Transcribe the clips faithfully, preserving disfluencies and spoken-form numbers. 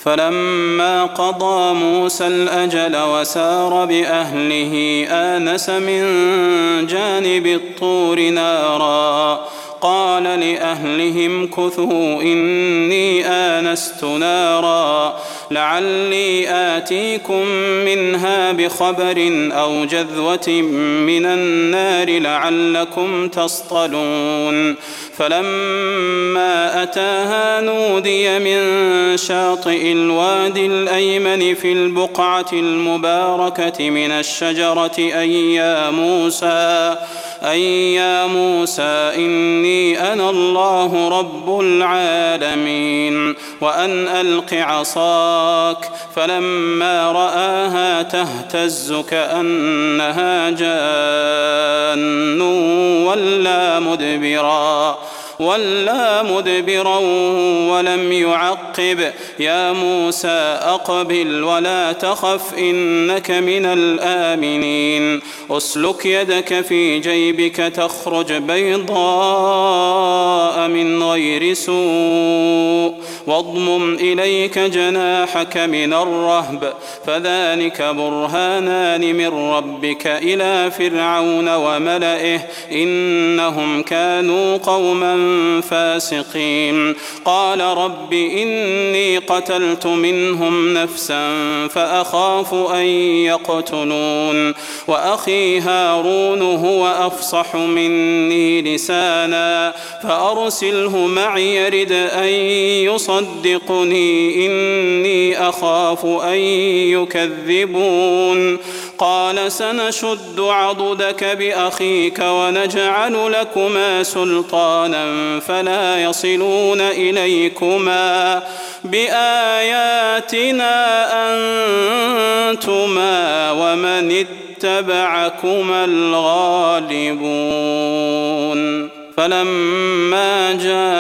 فلما قضى موسى الأجل وسار بأهله آنس من جانب الطور نارا قال لأهلهم امكثوا إني آنست نارا لعلي آتيكم منها بخبر أو جذوة من النار لعلكم تصطلون فلما أتاها نودي من شاطئ الوادي الأيمن في البقعة المباركة من الشجرة أي يا موسى أي يا موسى إني أنا الله رب العالمين وأن ألق عصاك فلما رآها تهتز كأنها جان ولا مدبرا ولا مدبرا ولم يعقب يا موسى أقبل ولا تخف إنك من الآمنين أسلك يدك في جيبك تخرج بيضاء من غير سوء واضمم إليك جناحك من الرهب فذلك برهانان من ربك إلى فرعون وملئه إنهم كانوا قوما فاسقين قال رب إني قتلت منهم نفسا فأخاف أن يقتلون وأخي هارون هو أفصح مني لسانا فأرسله معي يرد أن يصدقني إني أخاف أن يكذبون قال سنشد عضدك بأخيك ونجعل لكما سلطانا فلا يصلون إليكما بآياتنا أنتما ومن اتبعكما الغالبون فلما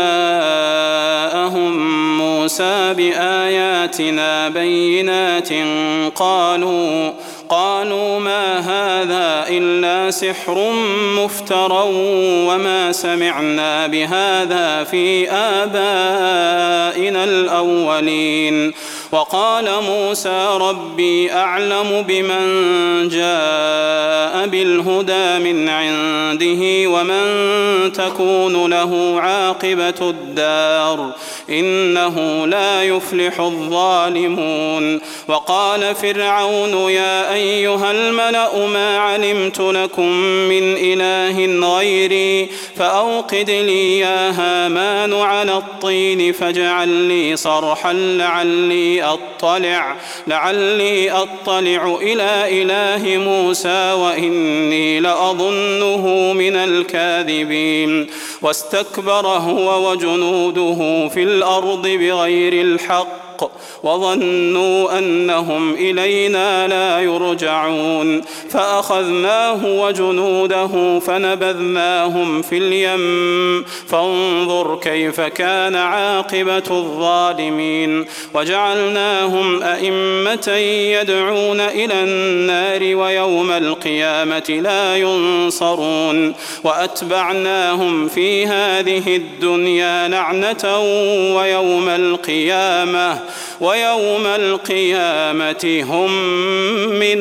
جاءهم موسى بآياتنا بينات قالوا قالوا ما هذا إلا سحر مفترى وما سمعنا بهذا في آبائنا الأولين وقال موسى ربي أعلم بمن جاء بالهدى من عنده ومن تكون له عاقبة الدار إنه لا يفلح الظالمون وقال فرعون يا أيها الملأ ما علمت لكم من إله غيري فأوقد لي يا هامان على الطين فاجعل لي صرحا لعلي أطلع لعلي أطلع إلى إله موسى وإني لأظنه من الكاذبين واستكبر هو وجنوده في الأرض بغير الحق وظنوا أنهم إلينا لا يرجعون فأخذناه وجنوده فنبذناهم في اليم فانظر كيف كان عاقبة الظالمين وجعلناهم أئمة يدعون إلى النار ويوم القيامة لا ينصرون وأتبعناهم في هذه الدنيا لعنة ويوم القيامة ويوم القيامة هم من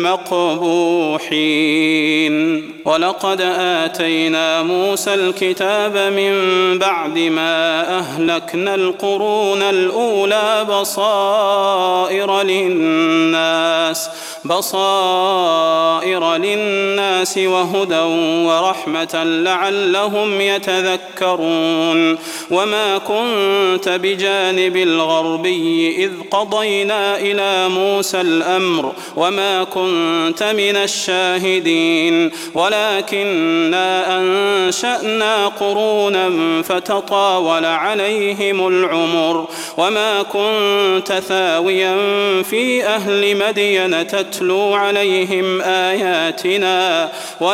المقبوحين ولقد آتينا موسى الكتاب من بعد ما أهلكنا القرون الأولى بصائر للناس بصائر للناس وهدى ورحمة لعلهم يتذكرون وما كنت بجانب الغربي إذ قضينا إلى موسى الأمر وما كنت من الشاهدين ولكننا أنشأنا قرونا فتطاول عليهم العمر وما كنت ثاويا في أهل مدين تتلو نتلو عليهم آياتنا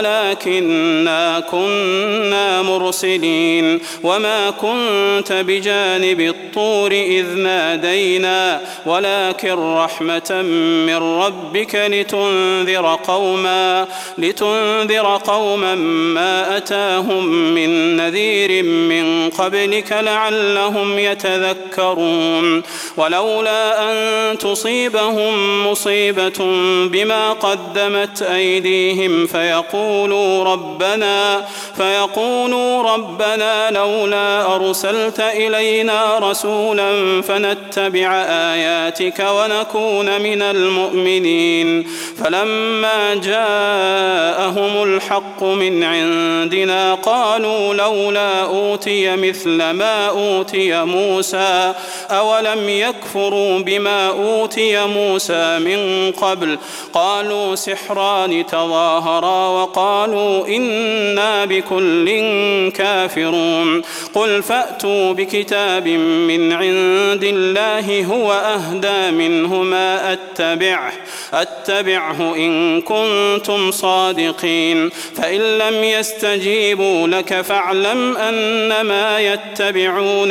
ولكننا كنا مرسلين وما كنت بجانب الطور إذ نادينا ولكن رحمة من ربك لتنذر قوما لتنذر قوما ما أتاهم من نذير من قبلك لعلهم يتذكرون ولولا أن تصيبهم مصيبة بما قدمت أيديهم فيقولوا ربنا فيقولوا ربنا لولا أرسلت إلينا رسولا فنتبع آياتك ونكون من المؤمنين فلما جاءهم الحق من عندنا قالوا لولا أوتي مثل ما أوتي موسى أولم يكفروا بما أوتي موسى من قبل قالوا سحران تظاهرا وقالوا إنا بكل كافرون قل فأتوا بكتاب من عند الله هو أهدى منه ما أتبعه أتبعه إن كنتم صادقين فإن لم يستجيبوا لك فاعلم أنما يتبعون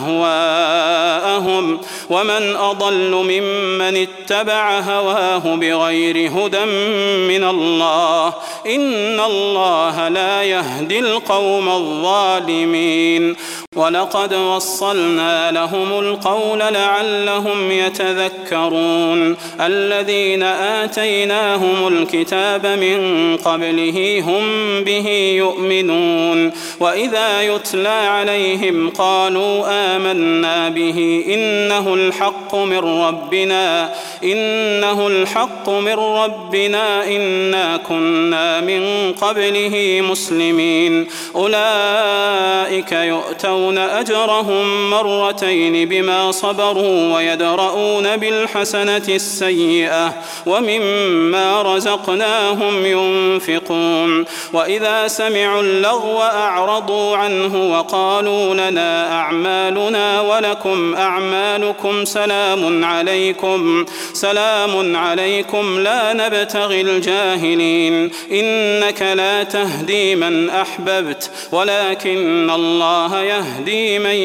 أهواءهم ومن أضل ممن اتبع هواه بغير هدى من الله إن الله لا يهدي القوم الظالمين ولقد وصلنا لهم القول لعلهم يتذكرون الذين آتيناهم الكتاب من قبله هم به يؤمنون وإذا يتلى عليهم قالوا آمنا به إنه الحق من ربنا إنه الحق من ربنا إنا كنا من قبله مسلمين أولئك يؤتون أجرهم مرتين بما صبروا ويدرؤون بالحسنة السيئة ومما رزقناهم ينفقون وإذا سمعوا اللغو أعرضوا عنه وقالوا لنا أعمالنا ولكم أعمالكم سلام عليكم سلام عليكم لا نبتغي الجاهلين إنك لا تهدي من أحببت ولكن الله يهدي من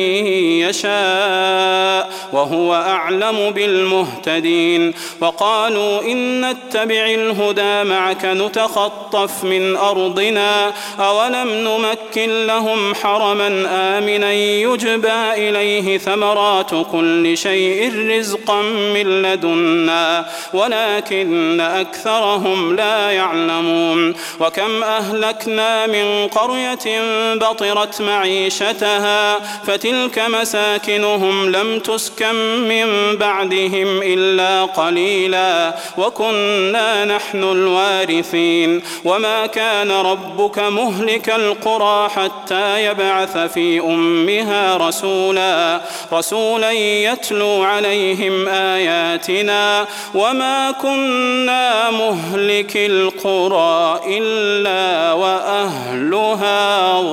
يشاء وهو أعلم بالمهتدين وقالوا إن نتبع الهدى معك نتخطف من أرضنا أولم نمكن لهم حرما آمنا يجبى إليه ثمرات كل شيء رزقا من لدنا ولكن أكثرهم لا يعلمون وكم أهلكنا من قرية بطرت معيشتها فتلك مساكنهم لم تسكن من بعدهم إلا قليلا وكنا نحن الوارثين وما كان ربك مهلك القرى حتى يبعث في أمها رسولا رسولا يتلو عليهم آياتنا وما كنا مهلك القرى إلا وأهلها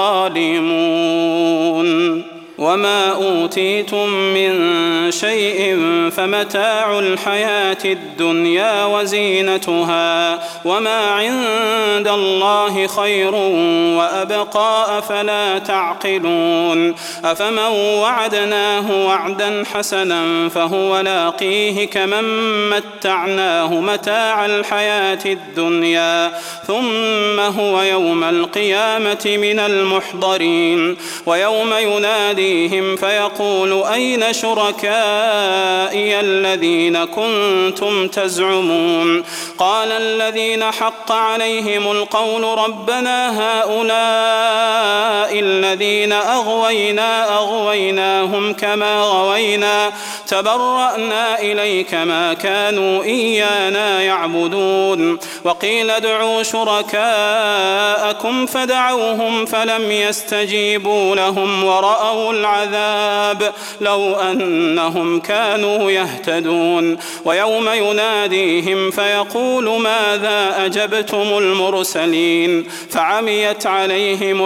ظالمون وما أوتيتم من شيء فمتاع الحياة الدنيا وزينتها وما عند الله خير وأبقى أفلا تعقلون أفمن وعدناه وعدا حسنا فهو لاقيه كمن متعناه متاع الحياة الدنيا ثم هو يوم القيامة من المحضرين ويوم ينادي فيقول أين شركائي الذين كنتم تزعمون قال الذين حق عليهم القول ربنا هؤلاء الذين أغوينا أغويناهم كما غوينا تبرأنا إليك ما كانوا إيانا يعبدون وقيل ادعوا شركاءكم فدعوهم فلم يستجيبوا لهم ورأوا العذاب لو أنهم كانوا يهتدون ويوم يناديهم فيقول ماذا أجبتم المرسلين فعميت عليهم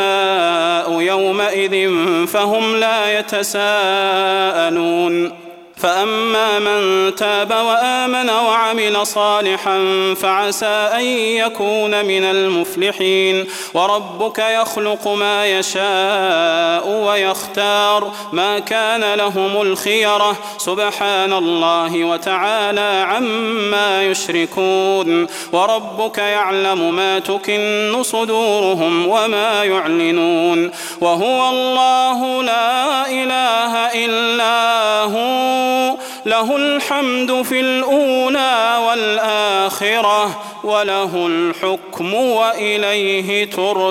الأنباء يومئذ فهم لا يتساءلون فأما من تاب وآمن وعمل صالحا فعسى أن يكون من المفلحين وربك يخلق ما يشاء ويختار ما كان لهم الخيرة سبحان الله وتعالى عما يشركون وربك يعلم ما تكن صدورهم وما يعلنون وهو الله لا إله إلا هو له الحمد في الأولى والآخرة وله الحكم وإليه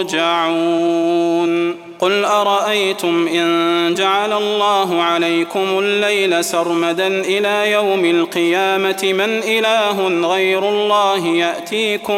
ترجعون قل أرأيتم إن جعل الله عليكم الليل سرمدا إلى يوم القيامة من إله غير الله يأتيكم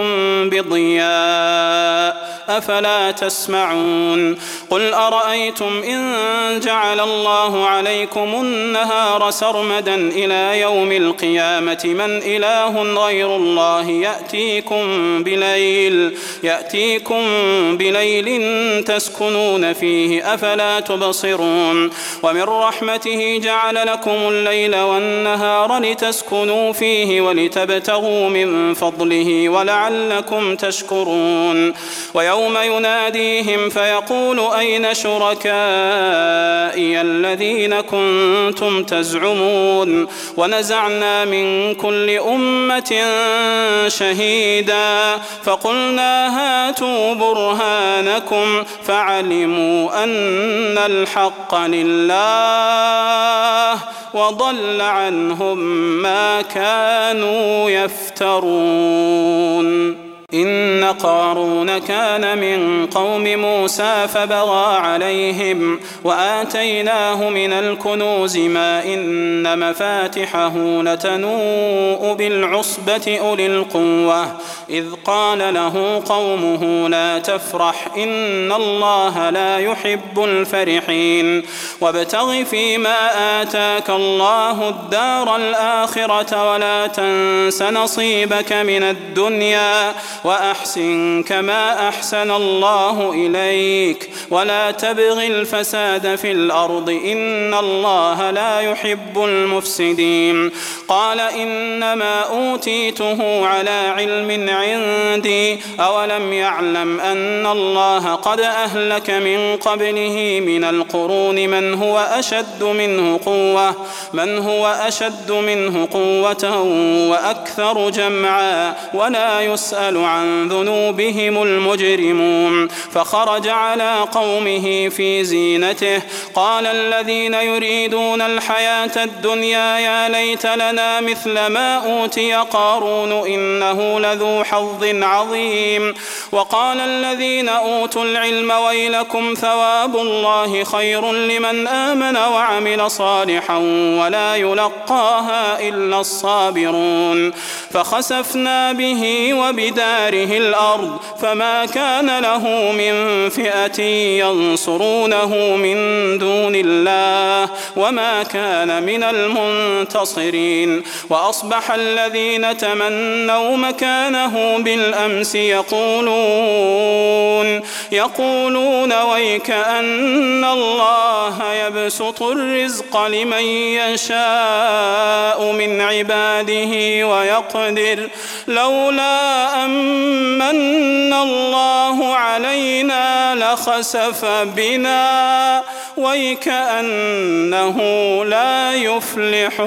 بضياء أفلا تسمعون قل أرأيتم إن جعل الله عليكم النهار سرمدا إلى يوم القيامة من إله غير الله يأتيكم بليل يأتيكم بليل تسكنون فيه أفلا تبصرون ومن رحمته جعل لكم الليل والنهار لتسكنوا فيه ولتبتغوا من فضله ولعلكم تشكرون ويوم يناديهم فيقول أين شركائي الذين كنتم تزعمون ونزعنا من كل أمة شهيدا فقلنا هاتوا برهانكم فعلموا أن الحق لله وضل عنهم ما كانوا يفترون إن قارون كان من قوم موسى فبغى عليهم وآتيناه من الكنوز ما إن مفاتحه لتنوء بالعصبة أولي القوة إذ قال له قومه لا تفرح إن الله لا يحب الفرحين وابتغ فيما آتاك الله الدار الآخرة ولا تنس نصيبك من الدنيا وأحسن كما أحسن الله إليك ولا تبغ الفساد في الأرض إن الله لا يحب المفسدين قال إنما أوتيته على علم عندي أولم يعلم أن الله قد أهلك من قبله من القرون من هو أشد منه قوة من هو أشد منه قوة وأكثر جمعا ولا يسأل عن ذنوبهم المجرمون فخرج على قومه في زينته قال الذين يريدون الحياة الدنيا يا ليت لنا مثل ما أوتي قارون إنه لذو حظ عظيم وقال الذين أوتوا العلم ويلكم ثواب الله خير لمن آمن وعمل صالحا ولا يلقاها إلا الصابرون فخسفنا به وبداره الأرض فما كان له من فئة ينصرونه من دون الله وما كان من المنتصرين وأصبح الذين تمنوا مكانه بالأمس يقولون يقولون ويك أن الله يبسط الرزق لمن يشاء من عباده ويقدر لولا أمن الله علينا لخسف بنا ويكأنه لا يفلح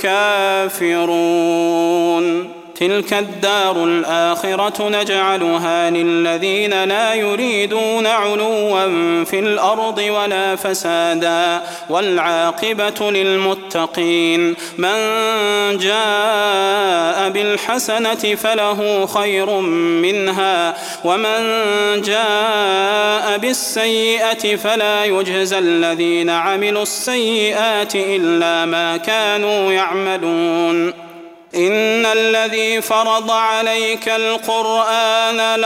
الكافرون تلك الدار الآخرة نجعلها للذين لا يريدون علوا في الأرض ولا فسادا والعاقبة للمتقين من جاء بالحسنة فله خير منها ومن جاء بالسيئة فلا يجزى الذين عملوا السيئات إلا ما كانوا يعملون إن الذي فرض عليك القرآن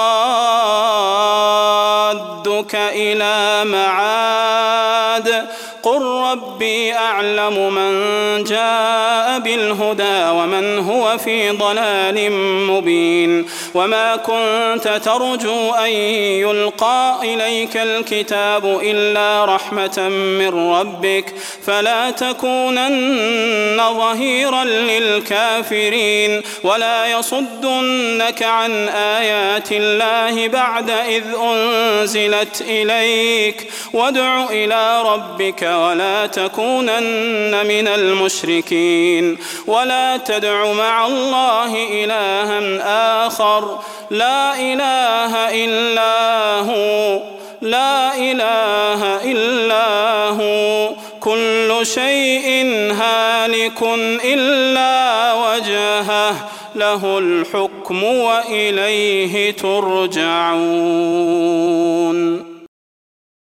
لرادك إلى معاد قل ربي أعلم من جاء بالهدى ومن هو في ضلال مبين وما كنت ترجو أن يلقى إليك الكتاب إلا رحمة من ربك فلا تكونن ظهيرا للكافرين ولا يصدنك عن آيات الله بعد إذ أنزلت إليك وادع إلى ربك ولا تكونن من المشركين ولا تدع مع الله إلها آخر لا إله إلا هو لا إله إلا هو كل شيء هالك إلا وجهه له الحكم وإليه ترجعون.